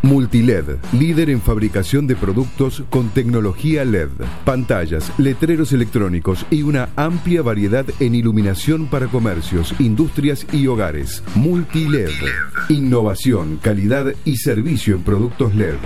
Multiled, líder en fabricación de productos con tecnología LED, pantallas, letreros electrónicos y una amplia variedad en iluminación para comercios, industrias y hogares. Multiled, innovación, calidad y servicio en productos LED.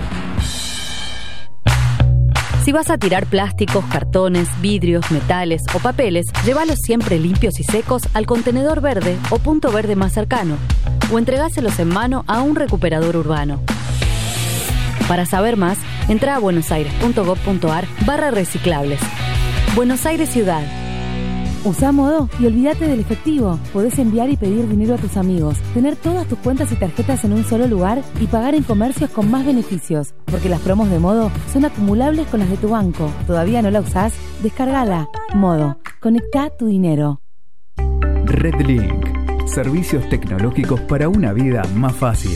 Si vas a tirar plásticos, cartones, vidrios, metales o papeles, llévalos siempre limpios y secos al contenedor verde o punto verde más cercano, o entregáselos en mano a un recuperador urbano. Para saber más, entra a buenosaires.gov.ar/reciclables. Buenos Aires Ciudad. Usa Modo y olvídate del efectivo. Podés enviar y pedir dinero a tus amigos, tener todas tus cuentas y tarjetas en un solo lugar y pagar en comercios con más beneficios. Porque las promos de Modo son acumulables con las de tu banco. ¿Todavía no la usás? Descárgala. Modo. Conectá tu dinero. Redlink. Servicios tecnológicos para una vida más fácil.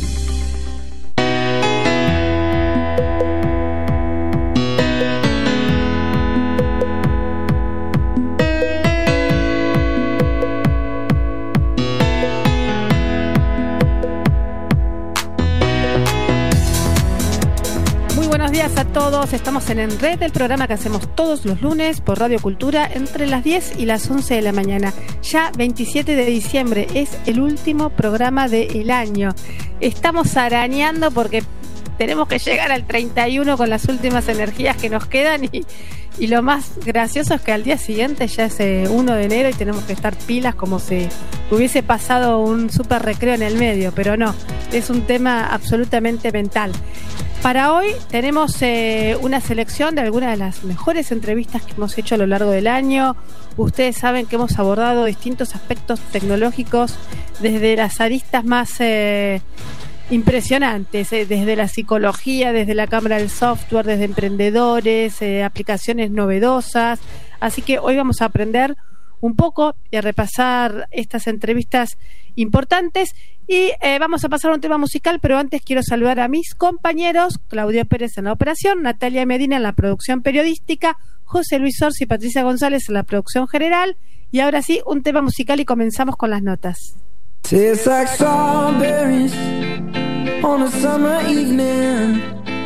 A todos, estamos en Red, el programa que hacemos todos los lunes por Radio Cultura entre las 10 y las 11 de la mañana. Ya 27 de diciembre es el último programa del año. Estamos arañando porque tenemos que llegar al 31 con las últimas energías que nos quedan y lo más gracioso es que al día siguiente ya es 1 de enero y tenemos que estar pilas como si hubiese pasado un súper recreo en el medio, pero no, es un tema absolutamente mental. Para hoy tenemos una selección de algunas de las mejores entrevistas que hemos hecho a lo largo del año. Ustedes saben que hemos abordado distintos aspectos tecnológicos desde las aristas más impresionantes, desde la psicología, desde la cámara del software, desde emprendedores, aplicaciones novedosas. Así que hoy vamos a aprender un poco y a repasar estas entrevistas importantes y vamos a pasar a un tema musical, pero antes quiero saludar a mis compañeros: Claudio Pérez en la operación, Natalia Medina en la producción periodística, José Luis Orsi y Patricia González en la producción general. Y ahora sí, un tema musical y comenzamos con las notas. Tastes like strawberries on a summer evening,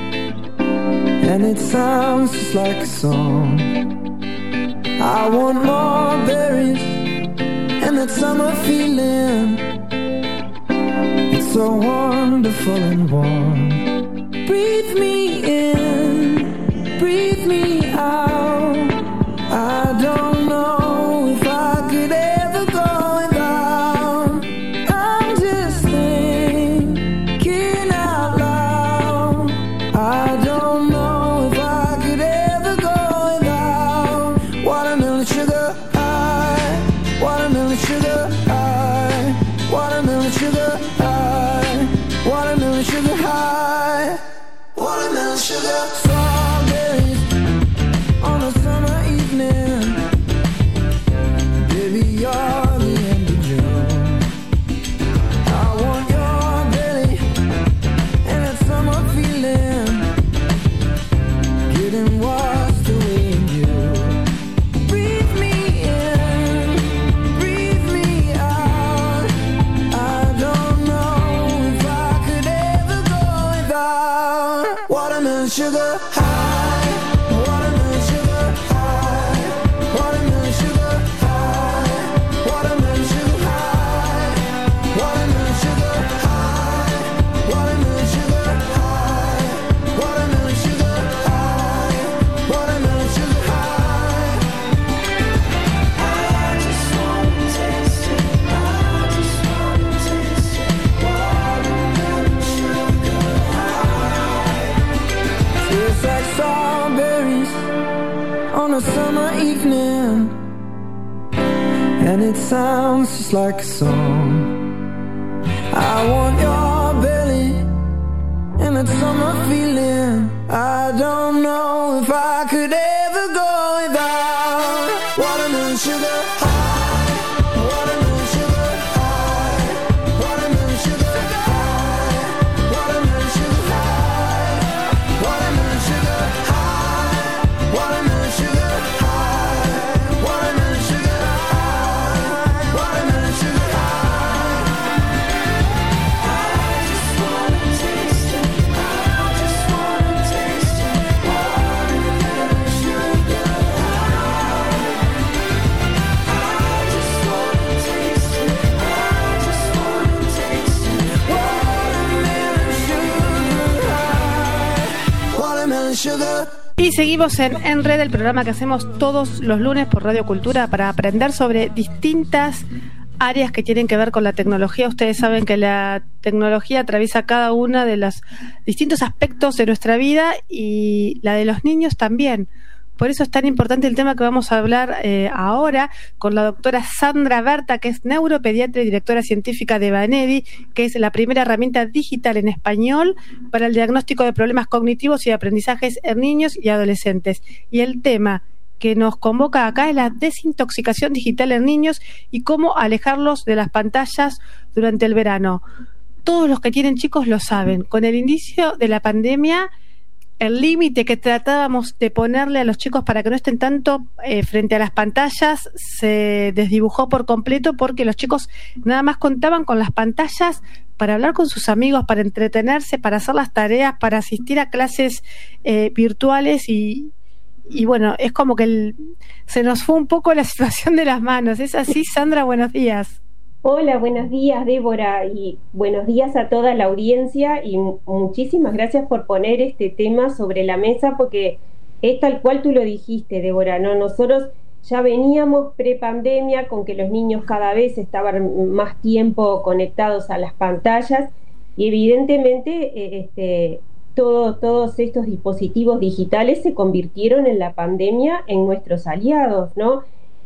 and it sounds just like a song. I want more berries and that summer feeling. It's so wonderful and warm. Breathe me in, breathe me out. I don't know if I could ever go without. I'm just thinking out loud. I don't know if I could ever go without. Watermelon sugar high, watermelon sugar high, watermelon sugar high, watermelon sugar high, watermelon sugar. Strawberries on a summer evening. Baby, you're the end of June. I want your belly and that summer feeling. Getting washed away in you. Breathe me in, breathe me out. I don't know if I could ever go without. Watermelon sugar high, watermelon sugar high, watermelon sugar high, watermelon sugar high, watermelon sugar high, watermelon sugar high, watermelon sugar high, watermelon sugar high. I just wanna taste it, I just wanna taste it. Watermelon sugar high. Tastes like strawberries on a summer evening, and it sounds just like a song. I want your belly and that summer feeling. I don't know if I could ever go without. Watermelon sugar high, watermelon sugar high, watermelon sugar high, watermelon sugar high, watermelon sugar high, watermelon sugar high, watermelon sugar high, watermelon sugar high. I just wanna taste it, I and sugar. Y seguimos en Red, el programa que hacemos todos los lunes por Radio Cultura para aprender sobre distintas áreas que tienen que ver con la tecnología. Ustedes saben que la tecnología atraviesa cada uno de los distintos aspectos de nuestra vida y la de los niños también. Por eso es tan importante el tema que vamos a hablar ahora con la doctora Sandra Berta, que es neuropediatra y directora científica de Banedi, que es la primera herramienta digital en español para el diagnóstico de problemas cognitivos y de aprendizajes en niños y adolescentes. Y el tema que nos convoca acá es la desintoxicación digital en niños y cómo alejarlos de las pantallas durante el verano. Todos los que tienen chicos lo saben. Con el inicio de la pandemia, el límite que tratábamos de ponerle a los chicos para que no estén tanto frente a las pantallas se desdibujó por completo, porque los chicos nada más contaban con las pantallas para hablar con sus amigos, para entretenerse, para hacer las tareas, para asistir a clases virtuales y bueno, es como que se nos fue un poco la situación de las manos. ¿Es así, Sandra? Buenos días. Hola, buenos días, Débora, y buenos días a toda la audiencia, y muchísimas gracias por poner este tema sobre la mesa, porque es tal cual tú lo dijiste, Débora, ¿no? Nosotros ya veníamos pre-pandemia con que los niños cada vez estaban más tiempo conectados a las pantallas, y evidentemente todos estos dispositivos digitales se convirtieron en la pandemia en nuestros aliados, ¿no?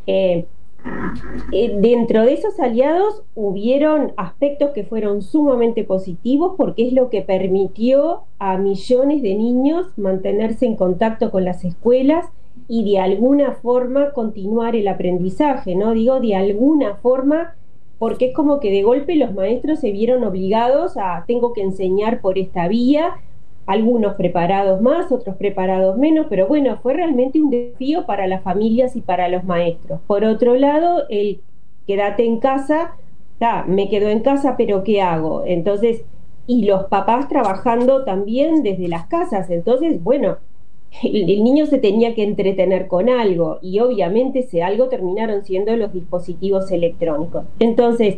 Dentro de esos aliados hubieron aspectos que fueron sumamente positivos, porque es lo que permitió a millones de niños mantenerse en contacto con las escuelas y de alguna forma continuar el aprendizaje, ¿no? Digo de alguna forma porque es como que de golpe los maestros se vieron obligados a tengo que enseñar por esta vía, algunos preparados más, otros preparados menos, pero bueno, fue realmente un desafío para las familias y para los maestros. Por otro lado, el quédate en casa, me quedo en casa, pero ¿qué hago? Entonces, y los papás trabajando también desde las casas, entonces, bueno, el niño se tenía que entretener con algo, y obviamente ese algo terminaron siendo los dispositivos electrónicos. Entonces,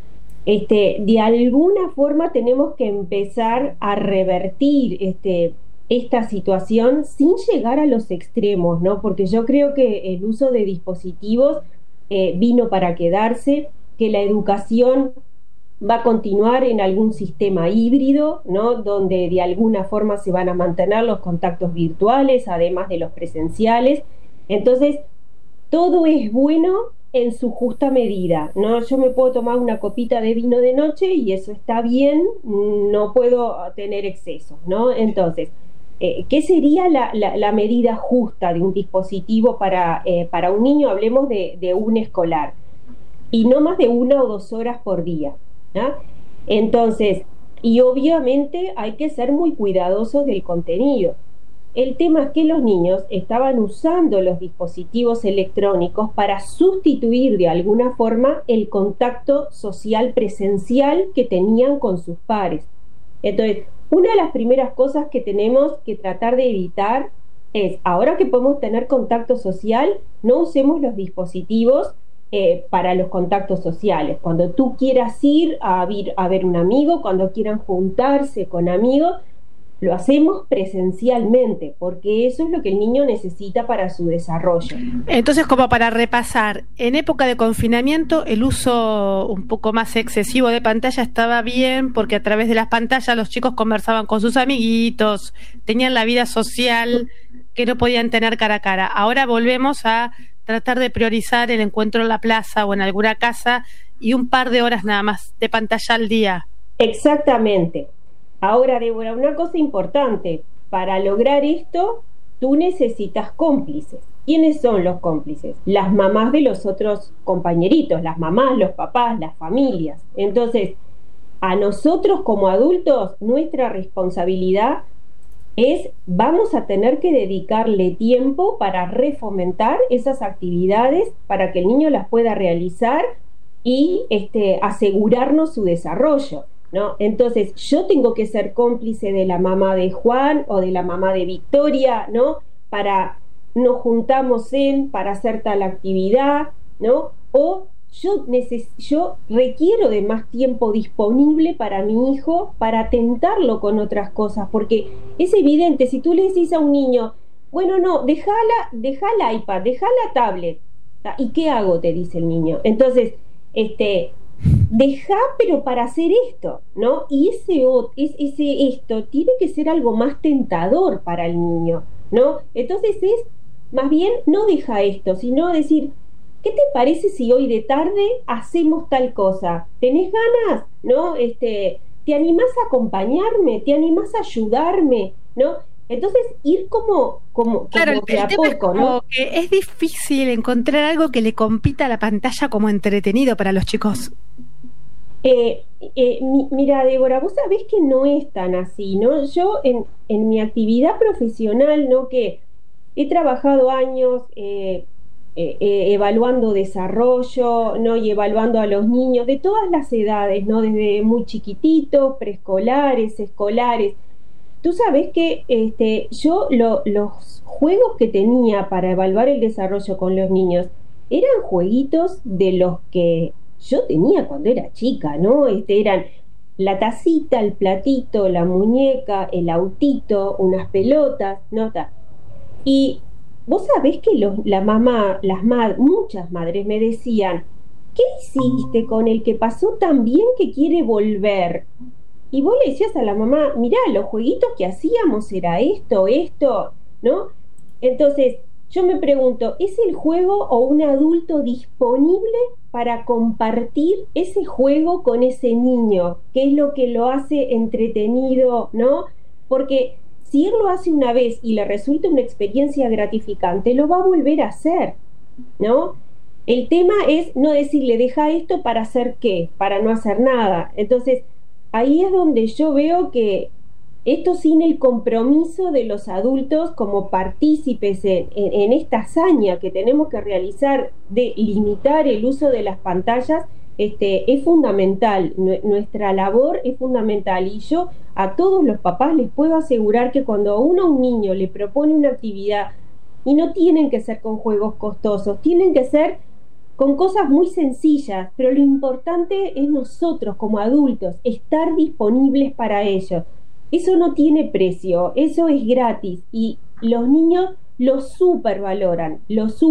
de alguna forma tenemos que empezar a revertir esta situación sin llegar a los extremos, ¿no? Porque yo creo que el uso de dispositivos vino para quedarse, que la educación va a continuar en algún sistema híbrido, ¿no? Donde de alguna forma se van a mantener los contactos virtuales, además de los presenciales. Entonces, todo es bueno en su justa medida, ¿no? Yo me puedo tomar una copita de vino de noche y eso está bien, no puedo tener excesos, ¿no? Entonces, ¿qué sería la medida justa de un dispositivo para un niño? Hablemos de un escolar, y no más de 1 o 2 horas por día, ¿no? Entonces, y obviamente hay que ser muy cuidadosos del contenido. El tema es que los niños estaban usando los dispositivos electrónicos para sustituir de alguna forma el contacto social presencial que tenían con sus pares. Entonces, una de las primeras cosas que tenemos que tratar de evitar es, ahora que podemos tener contacto social, no usemos los dispositivos para los contactos sociales. Cuando tú quieras ir a ver un amigo, cuando quieran juntarse con amigos, lo hacemos presencialmente, porque eso es lo que el niño necesita para su desarrollo. Entonces, como para repasar, en época de confinamiento el uso un poco más excesivo de pantalla estaba bien, porque a través de las pantallas los chicos conversaban con sus amiguitos, tenían la vida social que no podían tener cara a cara. Ahora volvemos a tratar de priorizar el encuentro en la plaza o en alguna casa y un par de horas nada más de pantalla al día. Exactamente. Ahora, Débora, una cosa importante, para lograr esto, tú necesitas cómplices. ¿Quiénes son los cómplices? Las mamás de los otros compañeritos, las mamás, los papás, las familias. Entonces, a nosotros como adultos, nuestra responsabilidad vamos a tener que dedicarle tiempo para refomentar esas actividades, para que el niño las pueda realizar y asegurarnos su desarrollo, ¿no? Entonces, yo tengo que ser cómplice de la mamá de Juan o de la mamá de Victoria, ¿no? Para nos juntamos para hacer tal actividad, ¿no? O yo requiero de más tiempo disponible para mi hijo, para tentarlo con otras cosas, porque es evidente, si tú le decís a un niño, bueno, no, deja el iPad, deja la tablet, ¿y qué hago? Te dice el niño. Entonces, deja, pero para hacer esto, ¿no? Y esto tiene que ser algo más tentador para el niño, ¿no? Entonces es, más bien, no deja esto, sino decir, ¿qué te parece si hoy de tarde hacemos tal cosa? ¿Tenés ganas? ¿No? ¿Te animás a acompañarme? ¿Te animás a ayudarme? ¿No? Entonces ir como Claro, el de a tema es poco, como ¿no? que es difícil encontrar algo que le compita a la pantalla como entretenido para los chicos. Mira, Débora, vos sabés que no es tan así, ¿no? Yo en mi actividad profesional, ¿no? Que he trabajado años evaluando desarrollo, ¿no? Y evaluando a los niños de todas las edades, ¿no? Desde muy chiquititos, preescolares, escolares. Tú sabés que yo los juegos que tenía para evaluar el desarrollo con los niños eran jueguitos de los que yo tenía cuando era chica, ¿no? Eran la tacita, el platito, la muñeca, el autito, unas pelotas, ¿no? Y vos sabés que muchas madres me decían, ¿qué hiciste con el que pasó tan bien que quiere volver? Y vos le decías a la mamá, mirá, los jueguitos que hacíamos era esto, ¿no? Entonces, yo me pregunto, ¿es el juego o un adulto disponible para compartir ese juego con ese niño? ¿Qué es lo que lo hace entretenido, ¿no? Porque si él lo hace una vez y le resulta una experiencia gratificante, lo va a volver a hacer, ¿no? El tema es no decirle, deja esto para hacer qué, para no hacer nada. Entonces, ahí es donde yo veo que esto sin el compromiso de los adultos como partícipes en esta hazaña que tenemos que realizar de limitar el uso de las pantallas, es fundamental. Nuestra labor es fundamental, y yo a todos los papás les puedo asegurar que cuando uno a un niño le propone una actividad, y no tienen que ser con juegos costosos, tienen que ser con cosas muy sencillas, pero lo importante es nosotros como adultos estar disponibles para ellos. Eso no tiene precio, eso es gratis, y los niños lo supervaloran.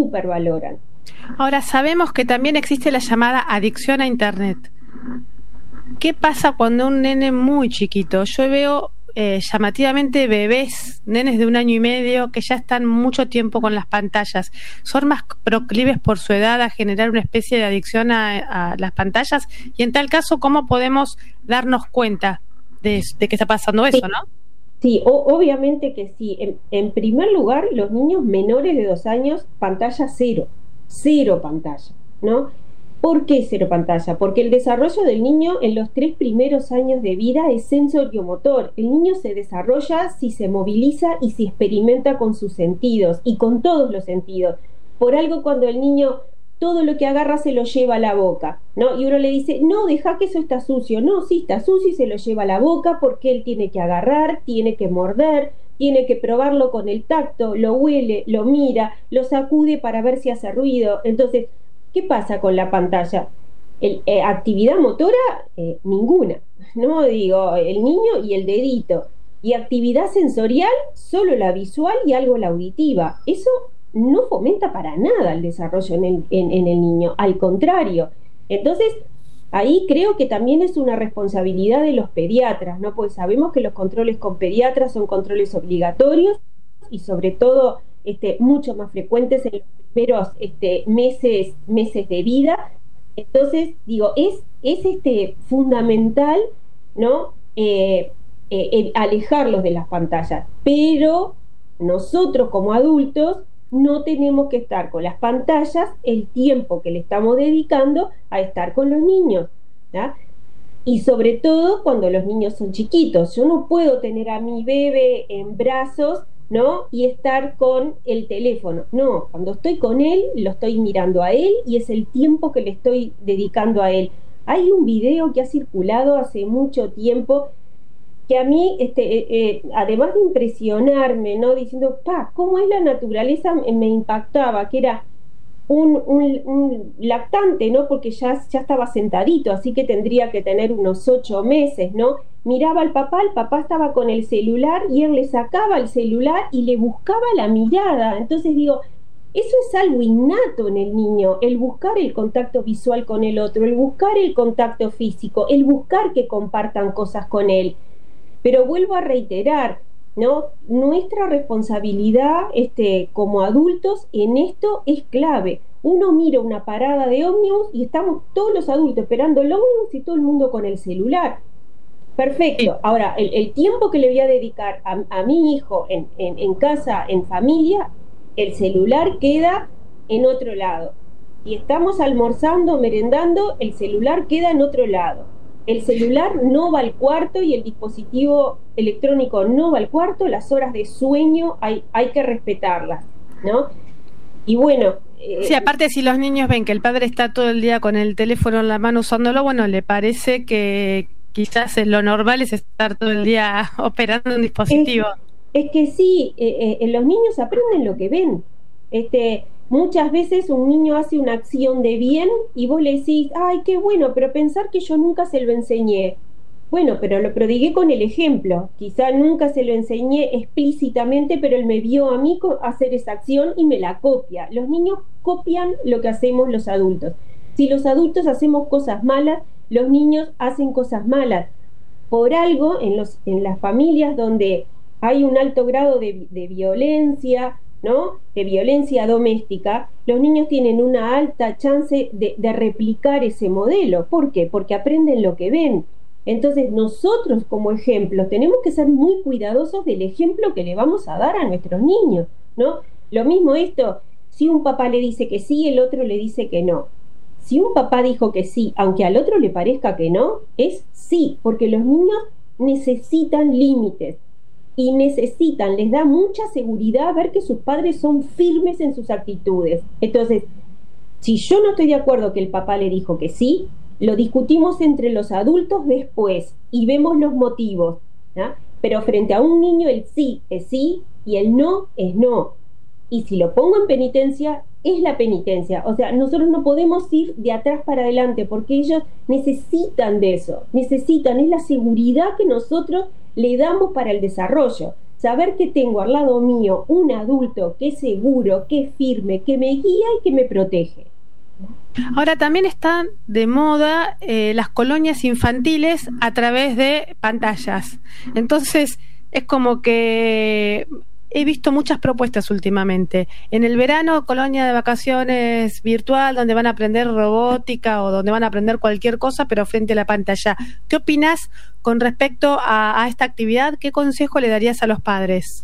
Ahora, sabemos que también existe la llamada adicción a Internet. ¿Qué pasa cuando un nene muy chiquito? Yo veo llamativamente bebés, nenes de 1 año y medio, que ya están mucho tiempo con las pantallas. ¿Son más proclives por su edad a generar una especie de adicción a las pantallas? Y en tal caso, ¿cómo podemos darnos cuenta de que está pasando eso, no? Sí, obviamente que sí. En primer lugar, los niños menores de 2 años, pantalla cero pantalla, ¿no? ¿Por qué cero pantalla? Porque el desarrollo del niño en los 3 primeros años de vida es sensoriomotor. El niño se desarrolla si se moviliza y si experimenta con sus sentidos, y con todos los sentidos. Por algo, cuando el niño todo lo que agarra se lo lleva a la boca, ¿no? Y uno le dice, no, deja que eso está sucio. No, sí está sucio y se lo lleva a la boca, porque él tiene que agarrar, tiene que morder, tiene que probarlo con el tacto, lo huele, lo mira, lo sacude para ver si hace ruido. Entonces, ¿qué pasa con la pantalla? Actividad motora, ninguna, ¿no? Digo, el niño y el dedito. Y actividad sensorial, solo la visual y algo la auditiva. Eso no fomenta para nada el desarrollo en el niño, al contrario. Entonces, ahí creo que también es una responsabilidad de los pediatras, ¿no? Pues sabemos que los controles con pediatras son controles obligatorios, y sobre todo mucho más frecuentes en los primeros meses de vida. Entonces, digo, es fundamental, ¿no? Alejarlos de las pantallas, pero nosotros como adultos no tenemos que estar con las pantallas el tiempo que le estamos dedicando a estar con los niños, ¿tá? Y sobre todo cuando los niños son chiquitos. Yo no puedo tener a mi bebé en brazos, ¿no? Y estar con el teléfono. No, cuando estoy con él, lo estoy mirando a él, y es el tiempo que le estoy dedicando a él. Hay un video que ha circulado hace mucho tiempo que a mí, además de impresionarme, ¿no? Diciendo, ¿cómo es la naturaleza? Me impactaba, que era un lactante, ¿no? Porque ya estaba sentadito, así que tendría que tener unos 8 meses, ¿no? Miraba al papá, el papá estaba con el celular y él le sacaba el celular y le buscaba la mirada. Entonces digo, eso es algo innato en el niño, el buscar el contacto visual con el otro, el buscar el contacto físico, el buscar que compartan cosas con él. Pero vuelvo a reiterar, ¿no? Nuestra responsabilidad como adultos en esto es clave. Uno mira una parada de ómnibus y estamos todos los adultos esperando el ómnibus y todo el mundo con el celular. Perfecto. Ahora, el tiempo que le voy a dedicar a mi hijo en casa, en familia, el celular queda en otro lado. Y estamos almorzando, merendando, el celular queda en otro lado. El celular no va al cuarto y el dispositivo electrónico no va al cuarto. Las horas de sueño hay que respetarlas, ¿no? Y bueno... sí, aparte si los niños ven que el padre está todo el día con el teléfono en la mano usándolo, bueno, le parece que quizás lo normal es estar todo el día operando un dispositivo. Es que sí, los niños aprenden lo que ven. Muchas veces un niño hace una acción de bien y vos le decís, ay, qué bueno, pero pensar que yo nunca se lo enseñé. Bueno, pero lo prodigué con el ejemplo. Quizá nunca se lo enseñé explícitamente, pero él me vio a mí hacer esa acción y me la copia. Los niños copian lo que hacemos los adultos. Si los adultos hacemos cosas malas, los niños hacen cosas malas. Por algo, en las familias donde hay un alto grado de violencia, ¿no? De violencia doméstica, los niños tienen una alta chance de replicar ese modelo. ¿Por qué? Porque aprenden lo que ven. Entonces nosotros como ejemplo tenemos que ser muy cuidadosos del ejemplo que le vamos a dar a nuestros niños, ¿no? Lo mismo esto, si un papá le dice que sí, el otro le dice que no. Si un papá dijo que sí, aunque al otro le parezca que no, es sí, porque los niños necesitan límites. Y les da mucha seguridad ver que sus padres son firmes en sus actitudes. Entonces, si yo no estoy de acuerdo que el papá le dijo que sí, lo discutimos entre los adultos después y vemos los motivos, ¿no? Pero frente a un niño el sí es sí y el no es no. Y si lo pongo en penitencia, es la penitencia. O sea, nosotros no podemos ir de atrás para adelante porque ellos necesitan de eso. Es la seguridad que nosotros le damos para el desarrollo. Saber que tengo al lado mío un adulto que es seguro, que es firme, que me guía y que me protege. Ahora también están de moda las colonias infantiles a través de pantallas. Entonces es como que he visto muchas propuestas últimamente. En el verano, colonia de vacaciones virtual, donde van a aprender robótica o donde van a aprender cualquier cosa, pero frente a la pantalla. ¿Qué opinas con respecto a esta actividad? ¿Qué consejo le darías a los padres?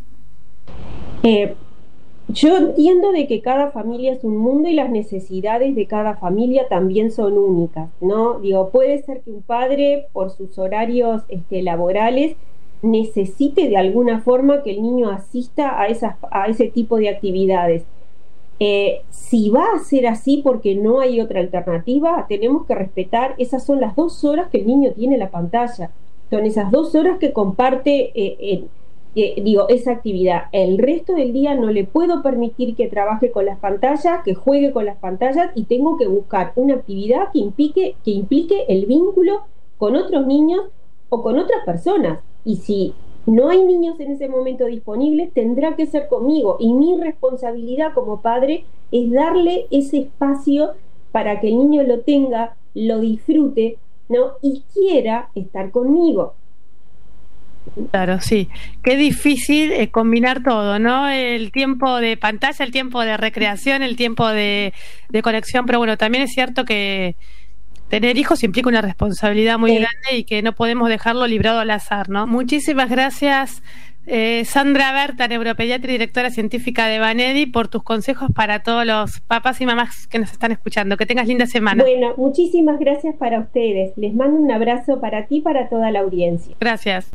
Yo entiendo de que cada familia es un mundo y las necesidades de cada familia también son únicas, ¿no? Digo, puede ser que un padre, por sus horarios laborales, necesite de alguna forma que el niño asista a ese tipo de actividades. Si va a ser así porque no hay otra alternativa, tenemos que respetar, esas son las 2 horas que el niño tiene en la pantalla, son esas 2 horas que comparte esa actividad. El resto del día no le puedo permitir que trabaje con las pantallas, que juegue con las pantallas, y tengo que buscar una actividad que implique el vínculo con otros niños o con otras personas. Y si no hay niños en ese momento disponibles, tendrá que ser conmigo. Y mi responsabilidad como padre es darle ese espacio para que el niño lo tenga, lo disfrute, ¿no? Y quiera estar conmigo. Claro, sí. Qué difícil combinar todo, ¿no? El tiempo de pantalla, el tiempo de recreación, el tiempo de conexión. Pero bueno, también es cierto que tener hijos implica una responsabilidad muy grande y que no podemos dejarlo librado al azar, ¿no? Muchísimas gracias, Sandra Berta, neuropediatra y directora científica de Vanedi, por tus consejos para todos los papás y mamás que nos están escuchando. Que tengas linda semana. Bueno, muchísimas gracias para ustedes. Les mando un abrazo para ti y para toda la audiencia. Gracias.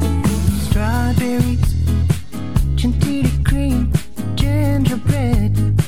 Chantilly cream, gingerbread.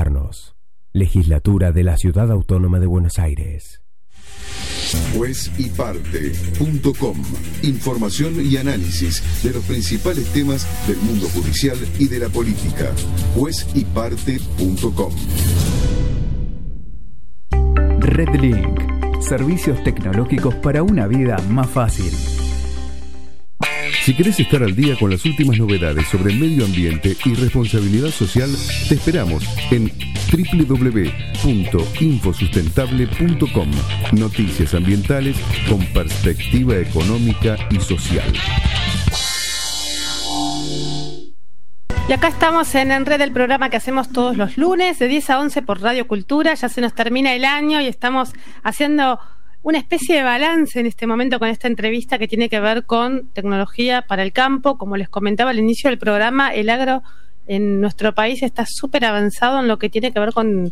Gobiernos. Legislatura de la Ciudad Autónoma de Buenos Aires. Juezyparte.com. Información y análisis de los principales temas del mundo judicial y de la política. Juezyparte.com. Redlink. Servicios tecnológicos para una vida más fácil. Si querés estar al día con las últimas novedades sobre medio ambiente y responsabilidad social, te esperamos en www.infosustentable.com. Noticias ambientales con perspectiva económica y social. Y acá estamos en Red, el programa que hacemos todos los lunes de 10 a 11 por Radio Cultura. Ya se nos termina el año y estamos haciendo una especie de balance en este momento con esta entrevista que tiene que ver con tecnología para el campo. Como les comentaba al inicio del programa, el agro en nuestro país está súper avanzado en lo que tiene que ver con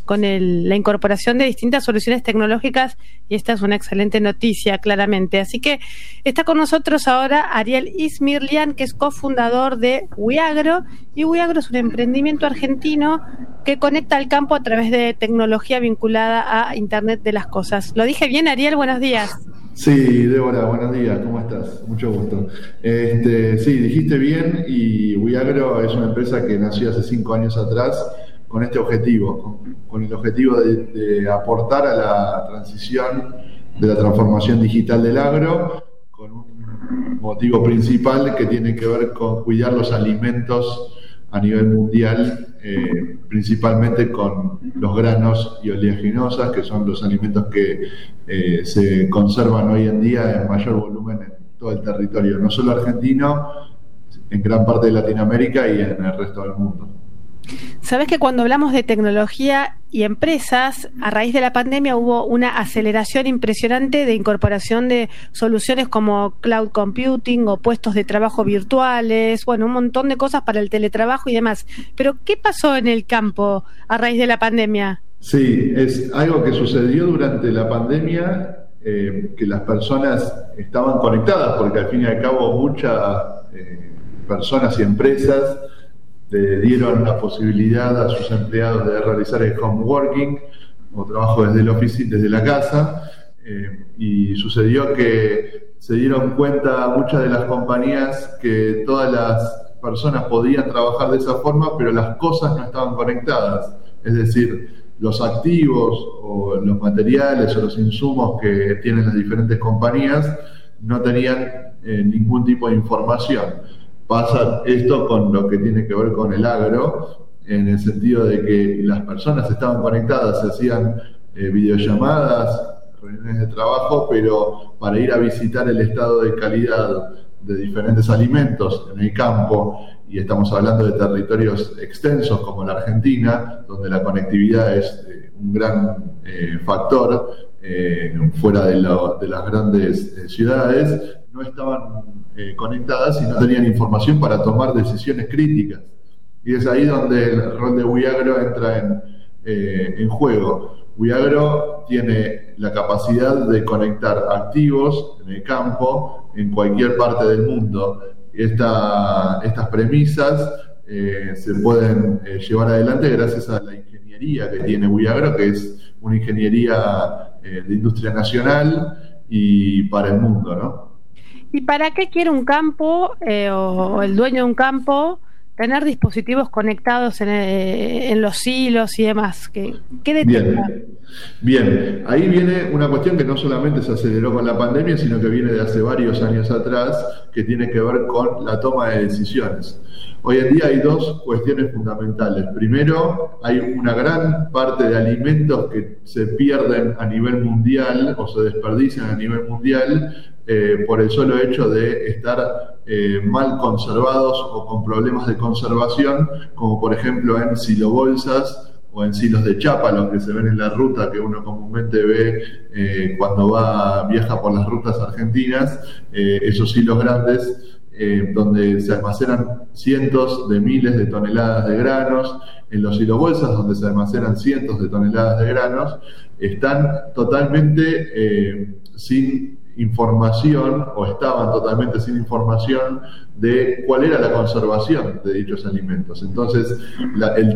la incorporación de distintas soluciones tecnológicas, y esta es una excelente noticia, claramente. Así que está con nosotros ahora Ariel Ismirlian, que es cofundador de WeAgro, y WeAgro es un emprendimiento argentino que conecta al campo a través de tecnología vinculada a Internet de las Cosas. ¿Lo dije bien, Ariel? Buenos días. Sí, Débora, buenos días, ¿cómo estás? Mucho gusto. Sí, dijiste bien, y WeAgro es una empresa que nació hace 5 años atrás con este objetivo, con el objetivo de aportar a la transición de la transformación digital del agro, con un motivo principal que tiene que ver con cuidar los alimentos a nivel mundial, principalmente con los granos y oleaginosas, que son los alimentos que se conservan hoy en día en mayor volumen en todo el territorio, no solo argentino, en gran parte de Latinoamérica y en el resto del mundo. Sabes que cuando hablamos de tecnología y empresas, a raíz de la pandemia hubo una aceleración impresionante de incorporación de soluciones como cloud computing o puestos de trabajo virtuales, bueno, un montón de cosas para el teletrabajo y demás. Pero, ¿qué pasó en el campo a raíz de la pandemia? Sí, es algo que sucedió durante la pandemia, que las personas estaban conectadas, porque al fin y al cabo muchas personas y empresas le dieron la posibilidad a sus empleados de realizar el home working o trabajo desde la oficina, desde la casa, y sucedió que se dieron cuenta muchas de las compañías que todas las personas podían trabajar de esa forma, pero las cosas no estaban conectadas, es decir, los activos o los materiales o los insumos que tienen las diferentes compañías no tenían ningún tipo de información. Pasa esto con lo que tiene que ver con el agro, en el sentido de que las personas estaban conectadas, se hacían videollamadas, reuniones de trabajo, pero para ir a visitar el estado de calidad de diferentes alimentos en el campo, y estamos hablando de territorios extensos como la Argentina, donde la conectividad es un gran factor, fuera de las grandes ciudades, no estaban conectadas y no tenían información para tomar decisiones críticas. Y es ahí donde el rol de WeAgro entra en juego. WeAgro tiene la capacidad de conectar activos en el campo, en cualquier parte del mundo. Estas premisas se pueden llevar adelante gracias a la ingeniería que tiene WeAgro, que es una ingeniería de industria nacional y para el mundo, ¿no? ¿Y para qué quiere un campo o el dueño de un campo tener dispositivos conectados en los silos y demás? ¿Qué detecta? Bien, ahí viene una cuestión que no solamente se aceleró con la pandemia, sino que viene de hace varios años atrás, que tiene que ver con la toma de decisiones. Hoy en día hay 2 cuestiones fundamentales. Primero, hay una gran parte de alimentos que se pierden a nivel mundial o se desperdician a nivel mundial por el solo hecho de estar mal conservados o con problemas de conservación, como por ejemplo en silobolsas o en silos de chapa, los que se ven en la ruta que uno comúnmente ve cuando viaja por las rutas argentinas, esos silos grandes donde se almacenan cientos de miles de toneladas de granos, en los silobolsas donde se almacenan cientos de toneladas de granos, están totalmente sin información, o estaban totalmente sin información de cuál era la conservación de dichos alimentos. Entonces, el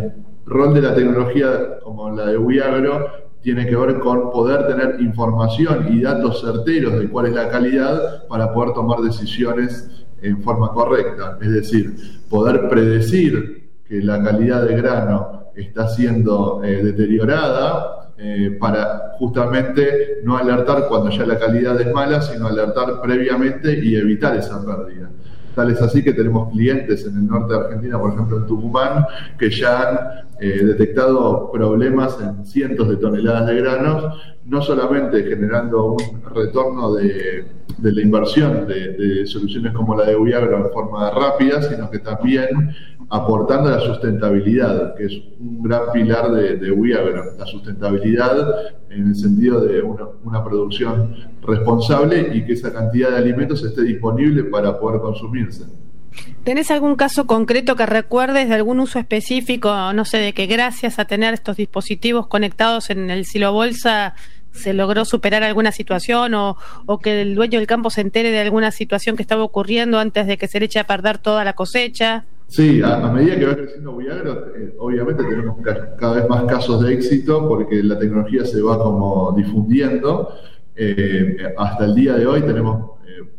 rol de la tecnología como la de Uiagro tiene que ver con poder tener información y datos certeros de cuál es la calidad para poder tomar decisiones en forma correcta. Es decir, poder predecir que la calidad de grano está siendo deteriorada para justamente no alertar cuando ya la calidad es mala, sino alertar previamente y evitar esa pérdida. Tal es así que tenemos clientes en el norte de Argentina, por ejemplo en Tucumán, que ya han detectado problemas en cientos de toneladas de granos, no solamente generando un retorno de la inversión de soluciones como la de Uiagro en forma rápida, sino que también aportando la sustentabilidad, que es un gran pilar de Uiagro, la sustentabilidad en el sentido de una producción responsable y que esa cantidad de alimentos esté disponible para poder consumirse. ¿Tenés algún caso concreto que recuerdes de algún uso específico, no sé, de que gracias a tener estos dispositivos conectados en el silo bolsa se logró superar alguna situación o que el dueño del campo se entere de alguna situación que estaba ocurriendo antes de que se le eche a perder toda la cosecha? Sí, a medida que va creciendo Uiagro, obviamente tenemos cada vez más casos de éxito porque la tecnología se va como difundiendo. Hasta el día de hoy tenemos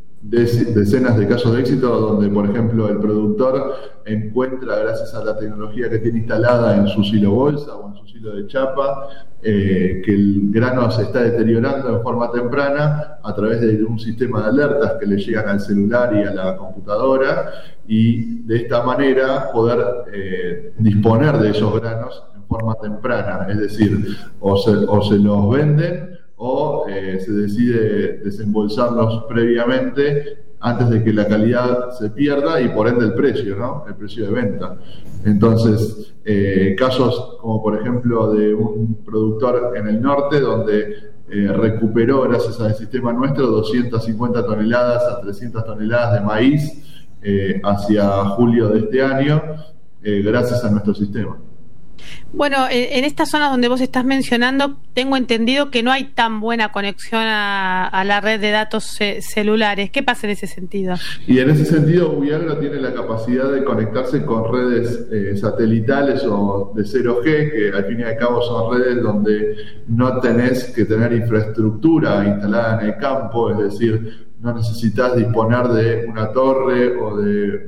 decenas de casos de éxito donde, por ejemplo, el productor encuentra, gracias a la tecnología que tiene instalada en su silo bolsa o en su silo de chapa, que el grano se está deteriorando en forma temprana a través de un sistema de alertas que le llegan al celular y a la computadora, y de esta manera poder disponer de esos granos en forma temprana, es decir, o se los venden o se decide desembolsarlos previamente antes de que la calidad se pierda y por ende el precio, ¿no? El precio de venta. Entonces, casos como por ejemplo de un productor en el norte donde recuperó, gracias al sistema nuestro, 250 toneladas a 300 toneladas de maíz hacia julio de este año, gracias a nuestro sistema. Bueno, en esta zona donde vos estás mencionando, tengo entendido que no hay tan buena conexión a la red de datos celulares. ¿Qué pasa en ese sentido? Y en ese sentido, Uiagro tiene la capacidad de conectarse con redes satelitales o de 0G, que al fin y al cabo son redes donde no tenés que tener infraestructura instalada en el campo, es decir, no necesitas disponer de una torre o de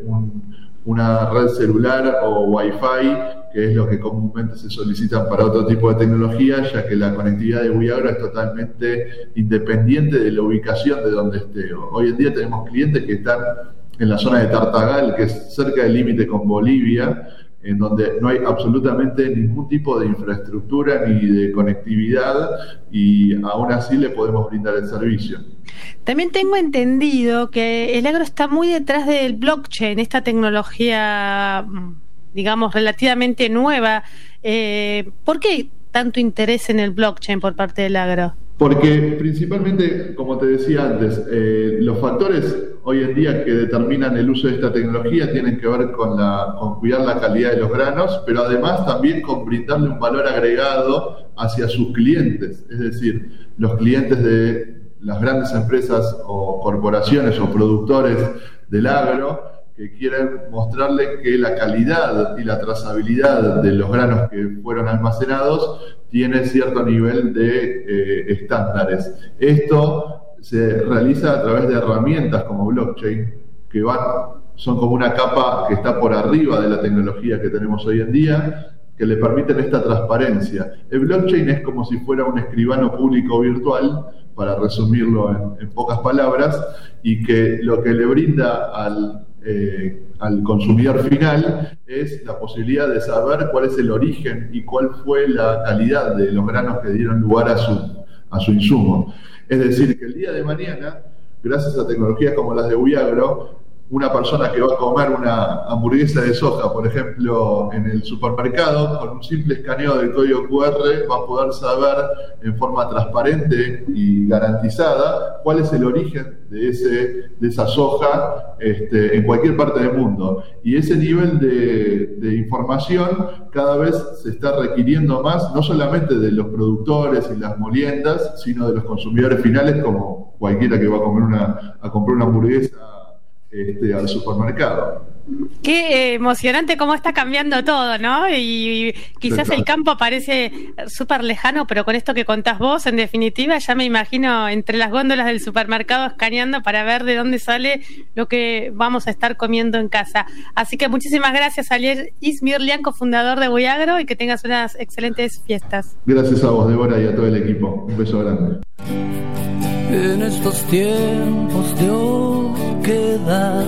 una red celular o Wi-Fi, que es lo que comúnmente se solicitan para otro tipo de tecnología, ya que la conectividad de Uiagro es totalmente independiente de la ubicación de donde esté. Hoy en día tenemos clientes que están en la zona de Tartagal, que es cerca del límite con Bolivia, en donde no hay absolutamente ningún tipo de infraestructura ni de conectividad, y aún así le podemos brindar el servicio. También tengo entendido que el agro está muy detrás del blockchain, esta tecnología, digamos, relativamente nueva. ¿Por qué tanto interés en el blockchain por parte del agro? Porque principalmente, como te decía antes, los factores hoy en día que determinan el uso de esta tecnología tienen que ver con cuidar la calidad de los granos, pero además también con brindarle un valor agregado hacia sus clientes. Es decir, los clientes de las grandes empresas o corporaciones o productores del agro que quieren mostrarle que la calidad y la trazabilidad de los granos que fueron almacenados tiene cierto nivel de estándares. Esto se realiza a través de herramientas como blockchain, que son como una capa que está por arriba de la tecnología que tenemos hoy en día, que le permiten esta transparencia. El blockchain es como si fuera un escribano público virtual, para resumirlo en pocas palabras, y que lo que le brinda al consumidor final es la posibilidad de saber cuál es el origen y cuál fue la calidad de los granos que dieron lugar a su insumo. Es decir, que el día de mañana, gracias a tecnologías como las de Uiagro, una persona que va a comer una hamburguesa de soja, por ejemplo, en el supermercado, con un simple escaneo del código QR va a poder saber en forma transparente y garantizada cuál es el origen de esa soja en cualquier parte del mundo. Y ese nivel de información cada vez se está requiriendo más, no solamente de los productores y las moliendas, sino de los consumidores finales, como cualquiera que va a comprar una hamburguesa al supermercado. Qué emocionante cómo está cambiando todo, ¿no? Y quizás el campo parece súper lejano, pero con esto que contás vos, en definitiva, ya me imagino entre las góndolas del supermercado escaneando para ver de dónde sale lo que vamos a estar comiendo en casa. Así que muchísimas gracias, Ismir Lian, cofundador de Voyagro, y que tengas unas excelentes fiestas. Gracias a vos, Débora, y a todo el equipo. Un beso grande. En estos tiempos de oquedad,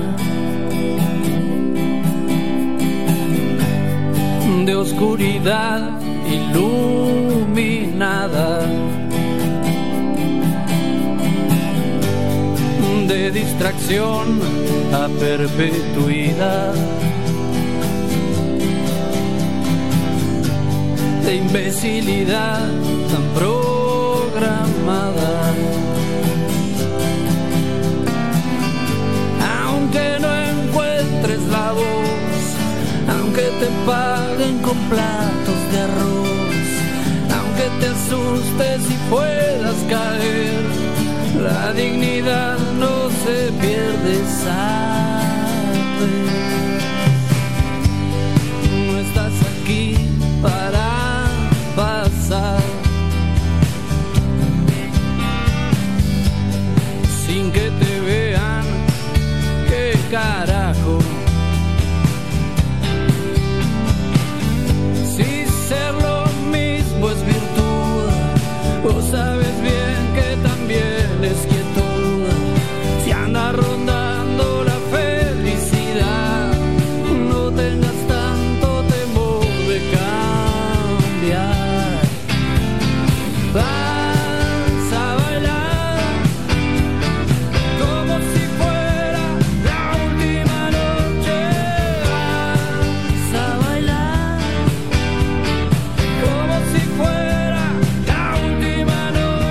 de oscuridad iluminada, de distracción a perpetuidad, de imbecilidad tan programada. Aunque no encuentres la voz, aunque te paguen con platos de arroz, aunque te asustes y puedas caer, la dignidad no se pierde, ¿sabes? No estás aquí para pasar sin que te vean. ¿Qué carajo? Vos sabes bien que también es quietud, si anda rondando la felicidad, no tengas tanto temor de cambiar. Vas a bailar como si fuera la última noche, vas a bailar como si fuera la última noche.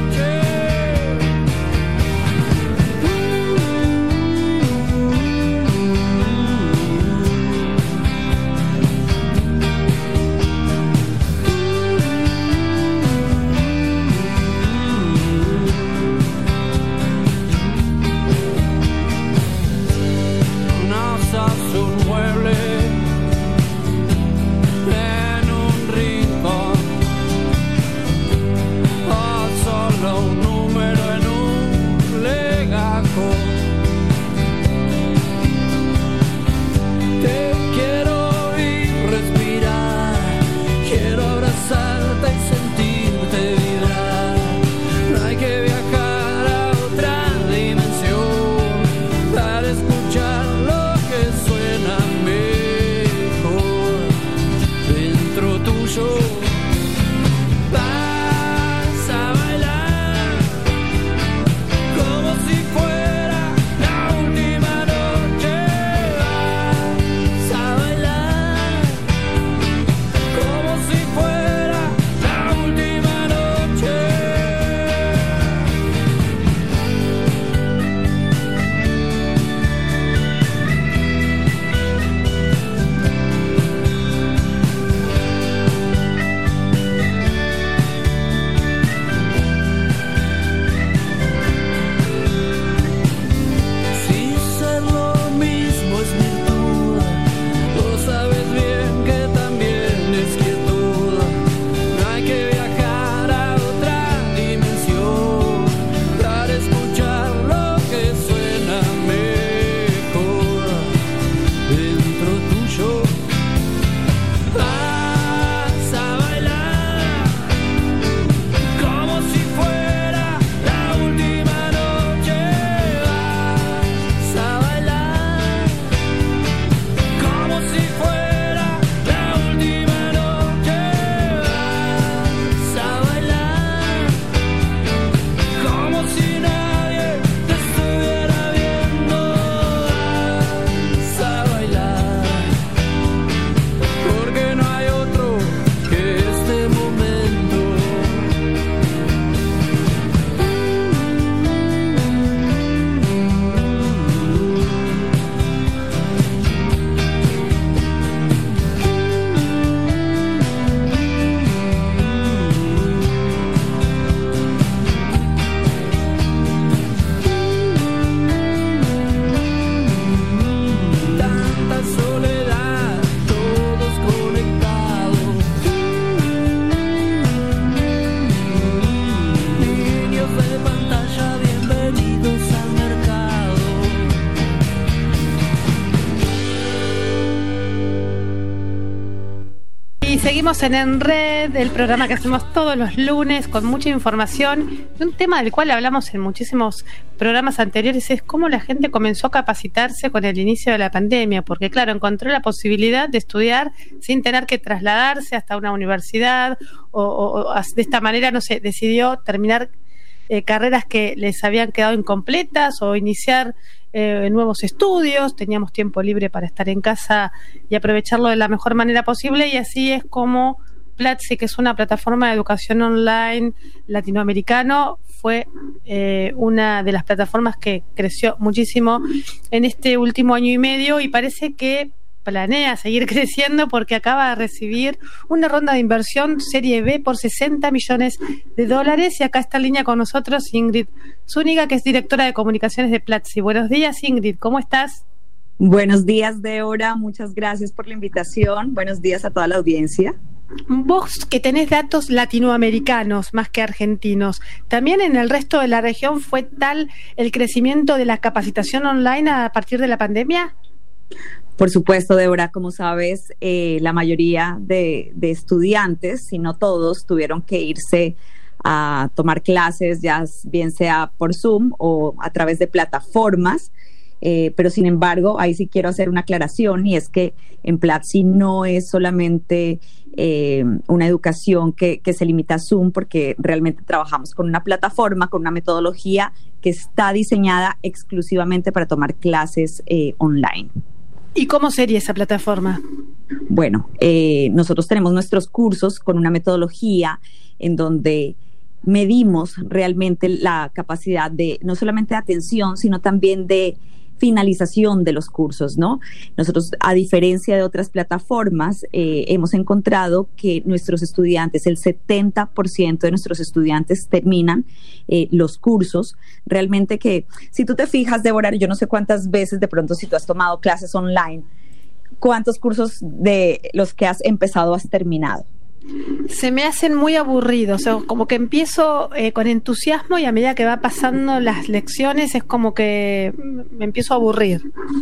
Seguimos en Red, el programa que hacemos todos los lunes con mucha información. Un tema del cual hablamos en muchísimos programas anteriores es cómo la gente comenzó a capacitarse con el inicio de la pandemia, porque claro, encontró la posibilidad de estudiar sin tener que trasladarse hasta una universidad o de esta manera, no sé, decidió terminar carreras que les habían quedado incompletas o iniciar nuevos estudios. Teníamos tiempo libre para estar en casa y aprovecharlo de la mejor manera posible, y así es como Platzi, que es una plataforma de educación online latinoamericano, fue una de las plataformas que creció muchísimo en este último año y medio, y parece que planea seguir creciendo porque acaba de recibir una ronda de inversión Serie B por $60 millones. Y acá está en línea con nosotros Ingrid Zúñiga, que es directora de comunicaciones de Platzi. Buenos días, Ingrid, ¿cómo estás? Buenos días, Débora, muchas gracias por la invitación. Buenos días a toda la audiencia. Vos que tenés datos latinoamericanos más que argentinos, ¿también en el resto de la región fue tal el crecimiento de la capacitación online a partir de la pandemia? Por supuesto, Débora, como sabes, la mayoría de estudiantes, si no todos, tuvieron que irse a tomar clases, ya bien sea por Zoom o a través de plataformas, pero sin embargo, ahí sí quiero hacer una aclaración, y es que en Platzi no es solamente una educación que se limita a Zoom, porque realmente trabajamos con una plataforma, con una metodología que está diseñada exclusivamente para tomar clases online. ¿Y cómo sería esa plataforma? Bueno, nosotros tenemos nuestros cursos con una metodología en donde medimos realmente la capacidad de no solamente de atención, sino también de finalización de los cursos, ¿no? Nosotros, a diferencia de otras plataformas, hemos encontrado que nuestros estudiantes, el 70% de nuestros estudiantes terminan los cursos. Realmente que, si tú te fijas, Débora, yo no sé cuántas veces de pronto, si tú has tomado clases online, ¿cuántos cursos de los que has empezado has terminado? Se me hacen muy aburridos, o sea, como que empiezo con entusiasmo, y a medida que va pasando las lecciones es como que me empiezo a aburrir.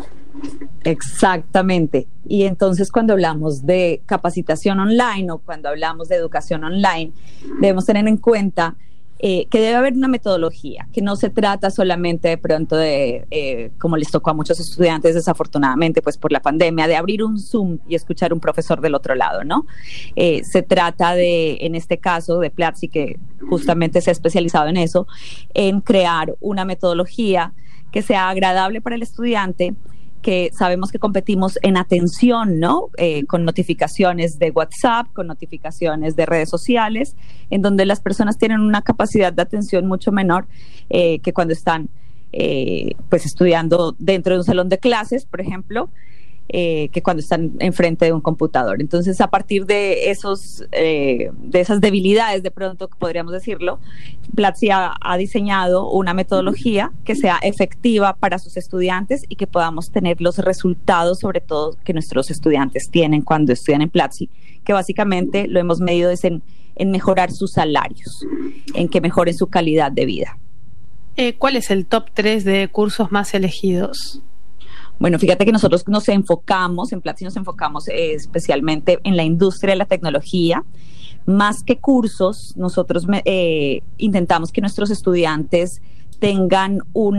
Exactamente. Y entonces, cuando hablamos de capacitación online o cuando hablamos de educación online, debemos tener en cuenta que debe haber una metodología, que no se trata solamente de pronto de, como les tocó a muchos estudiantes desafortunadamente, pues por la pandemia, de abrir un Zoom y escuchar un profesor del otro lado, ¿no? Se trata de, en este caso, de Platzi, que justamente se ha especializado en eso, en crear una metodología que sea agradable para el estudiante, que sabemos que competimos en atención, ¿no? Con notificaciones de WhatsApp, con notificaciones de redes sociales, en donde las personas tienen una capacidad de atención mucho menor que cuando están pues estudiando dentro de un salón de clases, por ejemplo, que cuando están enfrente de un computador. Entonces, a partir de esas debilidades, de pronto podríamos decirlo, Platzi ha diseñado una metodología que sea efectiva para sus estudiantes y que podamos tener los resultados, sobre todo, que nuestros estudiantes tienen cuando estudian en Platzi, que básicamente lo hemos medido es en mejorar sus salarios, en que mejoren su calidad de vida. ¿Cuál es el top 3 de cursos más elegidos? Bueno, fíjate que nosotros en Platzi nos enfocamos especialmente en la industria de la tecnología. Más que cursos, nosotros intentamos que nuestros estudiantes tengan un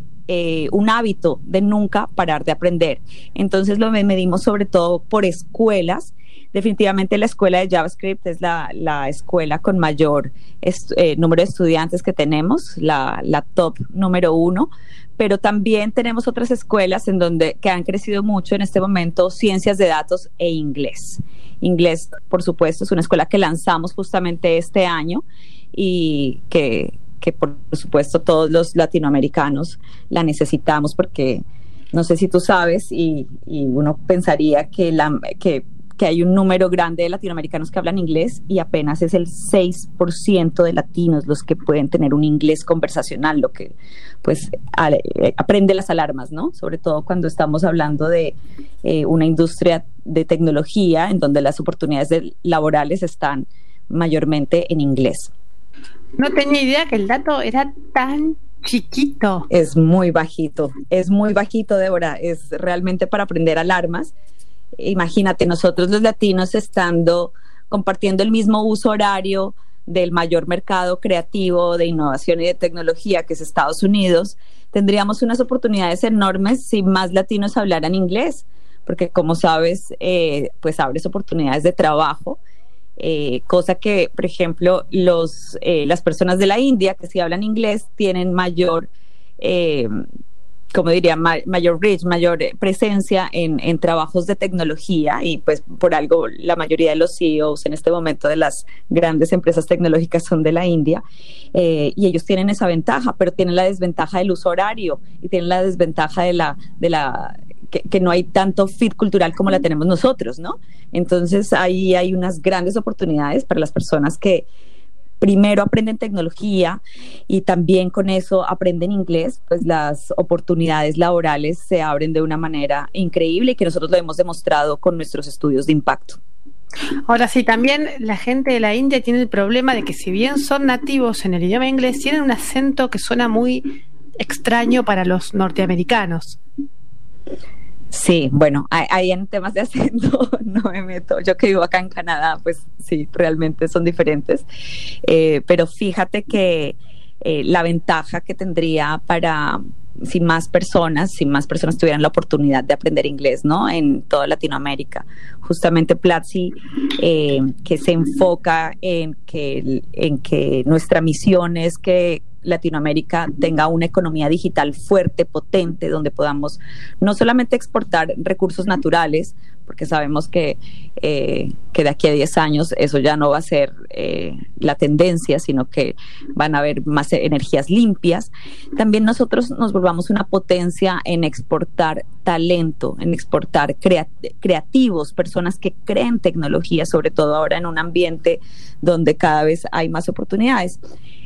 hábito de nunca parar de aprender. Entonces lo medimos sobre todo por escuelas. Definitivamente la escuela de JavaScript es la escuela con mayor número de estudiantes que tenemos, la top número 1, pero también tenemos otras escuelas que han crecido mucho en este momento, ciencias de datos e inglés. Inglés, por supuesto, es una escuela que lanzamos justamente este año y que por supuesto todos los latinoamericanos la necesitamos, porque no sé si tú sabes y uno pensaría que hay un número grande de latinoamericanos que hablan inglés y apenas es el 6% de latinos los que pueden tener un inglés conversacional, lo que pues aprende las alarmas, ¿no? Sobre todo cuando estamos hablando de una industria de tecnología en donde las oportunidades laborales están mayormente en inglés. No tenía idea que el dato era tan chiquito. Es muy bajito, Débora, es realmente para aprender alarmas. Imagínate, nosotros los latinos estando compartiendo el mismo uso horario del mayor mercado creativo de innovación y de tecnología, que es Estados Unidos, tendríamos unas oportunidades enormes si más latinos hablaran inglés, porque como sabes, pues abres oportunidades de trabajo, cosa que, por ejemplo, las personas de la India que sí hablan inglés tienen mayor, como diría, mayor reach, mayor presencia en trabajos de tecnología, y pues por algo la mayoría de los CEOs en este momento de las grandes empresas tecnológicas son de la India, y ellos tienen esa ventaja, pero tienen la desventaja del uso horario y tienen la desventaja que no hay tanto fit cultural como la tenemos nosotros, ¿no? Entonces ahí hay unas grandes oportunidades para las personas que primero aprenden tecnología y también con eso aprenden inglés, pues las oportunidades laborales se abren de una manera increíble, y que nosotros lo hemos demostrado con nuestros estudios de impacto. Ahora sí, también la gente de la India tiene el problema de que, si bien son nativos en el idioma inglés, tienen un acento que suena muy extraño para los norteamericanos. Sí, bueno, ahí en temas de acento no me meto. Yo que vivo acá en Canadá, pues sí, realmente son diferentes. Pero fíjate que la ventaja que tendría si más personas tuvieran la oportunidad de aprender inglés, ¿no? En toda Latinoamérica. Justamente Platzi, que se enfoca en que nuestra misión es que Latinoamérica tenga una economía digital fuerte, potente, donde podamos no solamente exportar recursos naturales, porque sabemos que de aquí a 10 años eso ya no va a ser la tendencia, sino que van a haber más energías limpias. También nosotros nos volvamos una potencia en exportar talento, en exportar creativos, personas que creen tecnología, sobre todo ahora en un ambiente donde cada vez hay más oportunidades.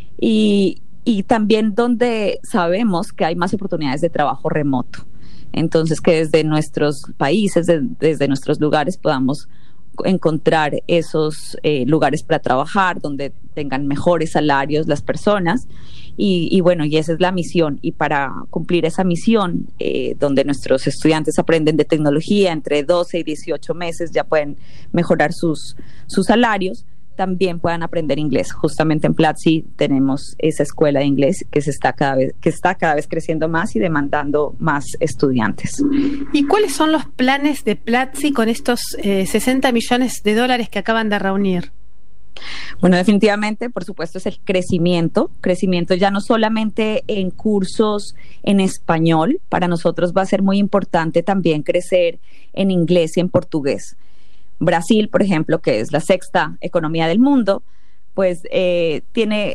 Y también donde sabemos que hay más oportunidades de trabajo remoto. Entonces, que desde nuestros países, desde nuestros lugares, podamos encontrar esos lugares para trabajar, donde tengan mejores salarios las personas. Y bueno, y esa es la misión. Y para cumplir esa misión, donde nuestros estudiantes aprenden de tecnología, entre 12 y 18 meses ya pueden mejorar sus salarios, también puedan aprender inglés. Justamente en Platzi tenemos esa escuela de inglés que está cada vez creciendo más y demandando más estudiantes. ¿Y cuáles son los planes de Platzi con estos $60 millones que acaban de reunir? Bueno, definitivamente, por supuesto, es el crecimiento ya no solamente en cursos en español. Para nosotros va a ser muy importante también crecer en inglés y en portugués. Brasil, por ejemplo, que es la 6ª economía del mundo, pues tiene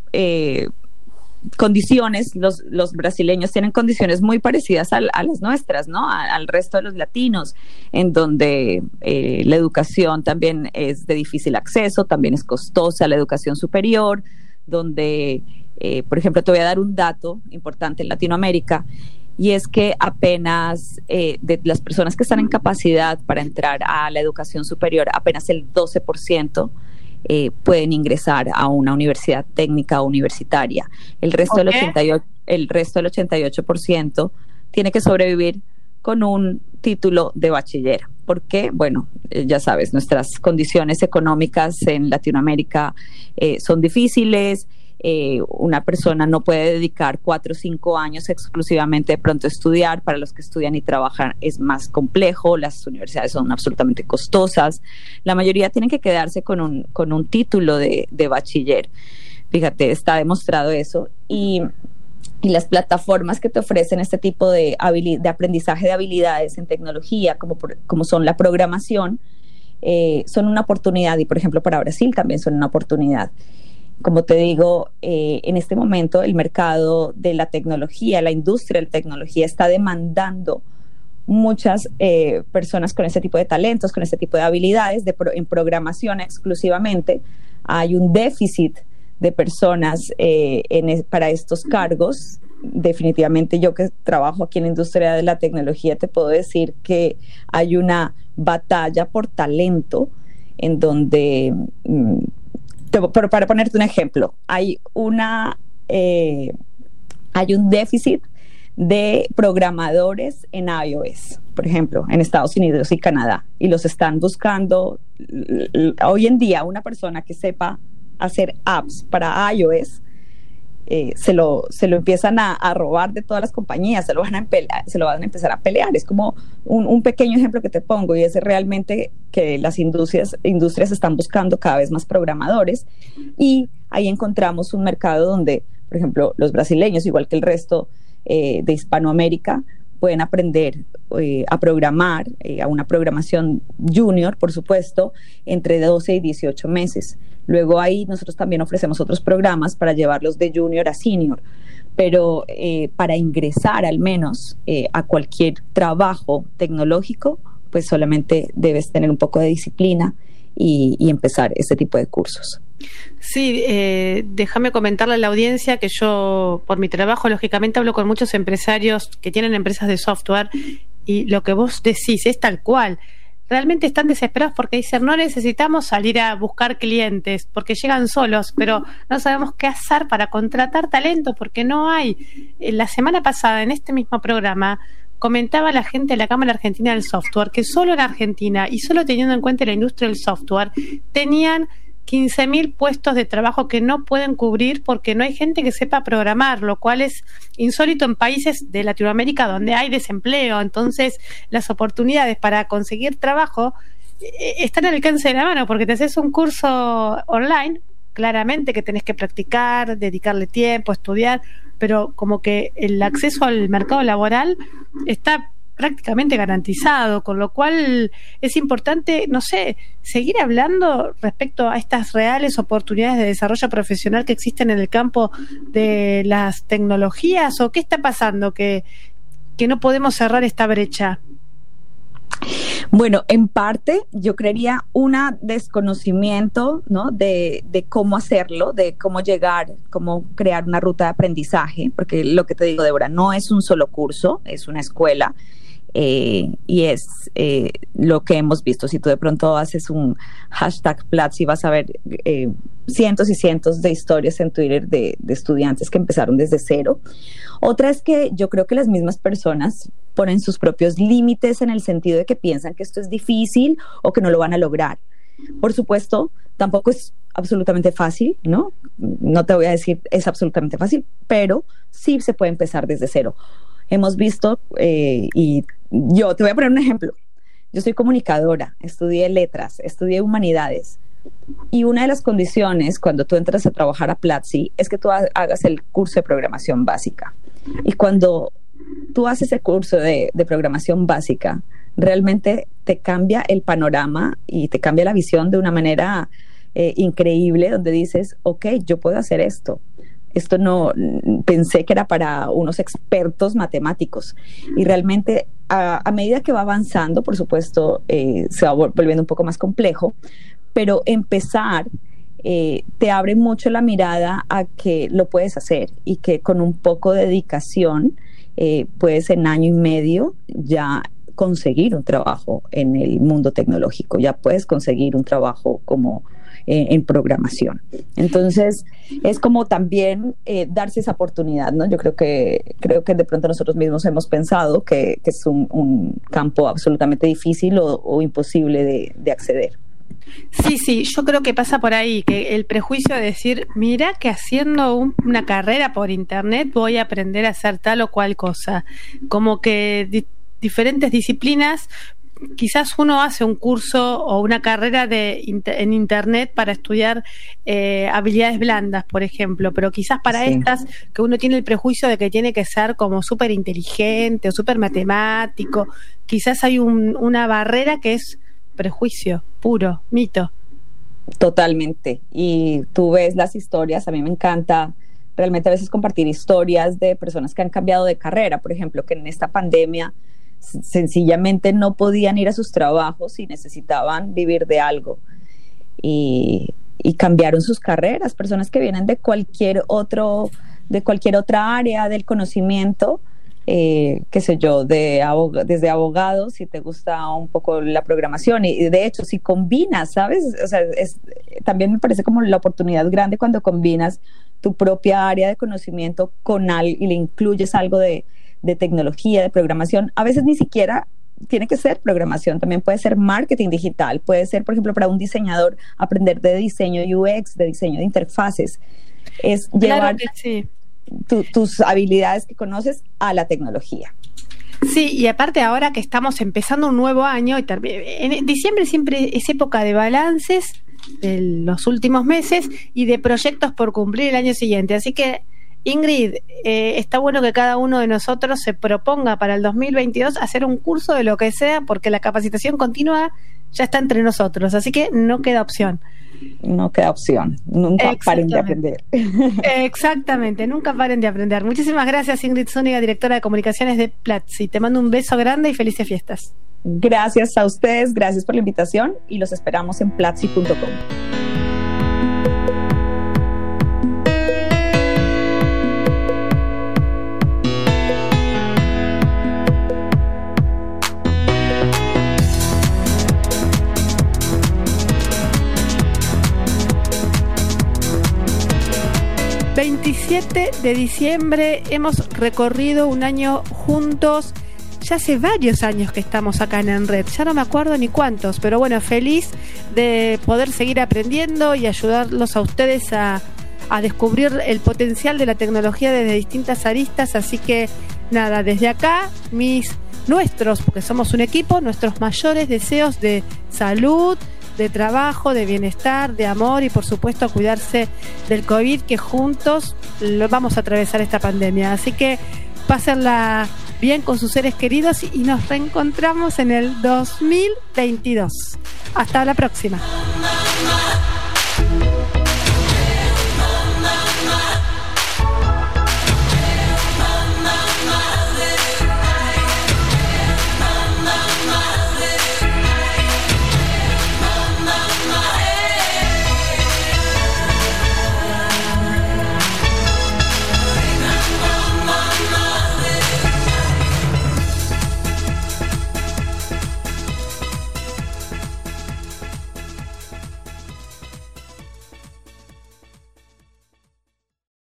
condiciones, los brasileños tienen condiciones muy parecidas a las nuestras, ¿no? Al resto de los latinos, en donde la educación también es de difícil acceso, también es costosa la educación superior, donde, por ejemplo, te voy a dar un dato importante en Latinoamérica, y es que apenas de las personas que están en capacidad para entrar a la educación superior, apenas el 12% pueden ingresar a una universidad técnica o universitaria. El resto del 88% tiene que sobrevivir con un título de bachiller. ¿Por qué? Bueno, ya sabes, nuestras condiciones económicas en Latinoamérica son difíciles. Una persona no puede dedicar 4 o 5 años exclusivamente de pronto a estudiar. Para los que estudian y trabajan es más complejo, las universidades son absolutamente costosas, la mayoría tienen que quedarse con un título de bachiller. Fíjate, está demostrado eso, y las plataformas que te ofrecen este tipo de aprendizaje de habilidades en tecnología, como son la programación, son una oportunidad, y por ejemplo para Brasil también son una oportunidad. Como te digo, en este momento el mercado de la tecnología, la industria de la tecnología está demandando muchas personas con ese tipo de talentos, con ese tipo de habilidades, en programación exclusivamente. Hay un déficit de personas para estos cargos. Definitivamente, yo que trabajo aquí en la industria de la tecnología, te puedo decir que hay una batalla por talento en donde... para ponerte un ejemplo, hay un déficit de programadores en iOS, por ejemplo, en Estados Unidos y Canadá, y los están buscando. Hoy en día una persona que sepa hacer apps para iOS se lo empiezan a robar de todas las compañías, se lo van a empezar a pelear. Es como un pequeño ejemplo que te pongo, y es realmente que las industrias están buscando cada vez más programadores, y ahí encontramos un mercado donde, por ejemplo, los brasileños, igual que el resto de Hispanoamérica, pueden aprender a programar, a una programación junior, por supuesto, entre 12 y 18 meses. Luego ahí nosotros también ofrecemos otros programas para llevarlos de junior a senior, pero para ingresar al menos a cualquier trabajo tecnológico, pues solamente debes tener un poco de disciplina y empezar este tipo de cursos. Sí, déjame comentarle a la audiencia que yo, por mi trabajo, lógicamente hablo con muchos empresarios que tienen empresas de software, y lo que vos decís es tal cual. Realmente están desesperados porque dicen, no necesitamos salir a buscar clientes porque llegan solos, pero no sabemos qué hacer para contratar talento porque no hay. La semana pasada, en este mismo programa, comentaba la gente de la Cámara Argentina del Software que solo en Argentina, y solo teniendo en cuenta la industria del software, tenían 15.000 puestos de trabajo que no pueden cubrir porque no hay gente que sepa programar, lo cual es insólito en países de Latinoamérica donde hay desempleo. Entonces, las oportunidades para conseguir trabajo están al alcance de la mano, porque te haces un curso online, claramente que tenés que practicar, dedicarle tiempo, estudiar, pero como que el acceso al mercado laboral está prácticamente garantizado, con lo cual es importante, no sé, seguir hablando respecto a estas reales oportunidades de desarrollo profesional que existen en el campo de las tecnologías. ¿O qué está pasando que no podemos cerrar esta brecha? Bueno, en parte yo creería un desconocimiento, ¿no?, de cómo hacerlo, de cómo llegar, cómo crear una ruta de aprendizaje, porque lo que te digo, Débora, no es un solo curso, es una escuela. Y es lo que hemos visto. Si tú de pronto haces un hashtag Platzi, vas a ver cientos y cientos de historias en Twitter de estudiantes que empezaron desde cero. Otra es que yo creo que las mismas personas ponen sus propios límites, en el sentido de que piensan que esto es difícil o que no lo van a lograr. Por supuesto, tampoco es absolutamente fácil, ¿no? No te voy a decir es absolutamente fácil, pero sí se puede empezar desde cero. Hemos visto, y yo te voy a poner un ejemplo. Yo soy comunicadora, estudié letras, estudié humanidades, y una de las condiciones cuando tú entras a trabajar a Platzi es que tú hagas el curso de programación básica. Y cuando tú haces el curso de programación básica, realmente te cambia el panorama y te cambia la visión de una manera increíble, donde dices, ok, yo puedo hacer esto. Esto no pensé que era para unos expertos matemáticos, y realmente a medida que va avanzando, por supuesto, se va volviendo un poco más complejo, pero empezar te abre mucho la mirada a que lo puedes hacer, y que con un poco de dedicación puedes en año y medio ya conseguir un trabajo en el mundo tecnológico, ya puedes conseguir un trabajo como en programación. Entonces es como también darse esa oportunidad, ¿no? Yo creo que de pronto nosotros mismos hemos pensado que es un campo absolutamente difícil o imposible de acceder. Sí, yo creo que pasa por ahí, que el prejuicio de decir, mira que haciendo una carrera por internet voy a aprender a hacer tal o cual cosa, como que diferentes disciplinas. Quizás uno hace un curso o una carrera en internet para estudiar habilidades blandas, por ejemplo, pero quizás para estas que uno tiene el prejuicio de que tiene que ser como súper inteligente o súper matemático, quizás hay una barrera que es prejuicio puro, mito. Totalmente. Y tú ves las historias, a mí me encanta realmente a veces compartir historias de personas que han cambiado de carrera, por ejemplo, que en esta pandemia sencillamente no podían ir a sus trabajos y necesitaban vivir de algo, y cambiaron sus carreras. Personas que vienen de cualquier otra área del conocimiento, qué sé yo, desde abogados, si te gusta un poco la programación, y de hecho si combinas, ¿sabes? O sea, también me parece como la oportunidad grande cuando combinas tu propia área de conocimiento con algo y le incluyes algo de de tecnología, de programación. A veces ni siquiera tiene que ser programación, también puede ser marketing digital, puede ser, por ejemplo, para un diseñador aprender de diseño UX, de diseño de interfaces. Es llevar tus habilidades que conoces a la tecnología. Sí, y aparte ahora que estamos empezando un nuevo año, en diciembre siempre es época de balances de los últimos meses y de proyectos por cumplir el año siguiente. Así que, Ingrid, está bueno que cada uno de nosotros se proponga para el 2022 hacer un curso de lo que sea, porque la capacitación continua ya está entre nosotros, así que no queda opción. No queda opción, nunca paren de aprender. Exactamente, nunca paren de aprender. Muchísimas gracias, Ingrid Zúñiga, directora de comunicaciones de Platzi. Te mando un beso grande y felices fiestas. Gracias a ustedes, gracias por la invitación y los esperamos en platzi.com. ...27 de diciembre, hemos recorrido un año juntos. Ya hace varios años que estamos acá en Red, ya no me acuerdo ni cuántos, pero bueno, feliz de poder seguir aprendiendo y ayudarlos a ustedes a descubrir el potencial de la tecnología desde distintas aristas. Así que nada, desde acá nuestros, porque somos un equipo, nuestros mayores deseos de salud, de trabajo, de bienestar, de amor y por supuesto a cuidarse del COVID, que juntos lo vamos a atravesar esta pandemia. Así que pásenla bien con sus seres queridos y nos reencontramos en el 2022. Hasta la próxima.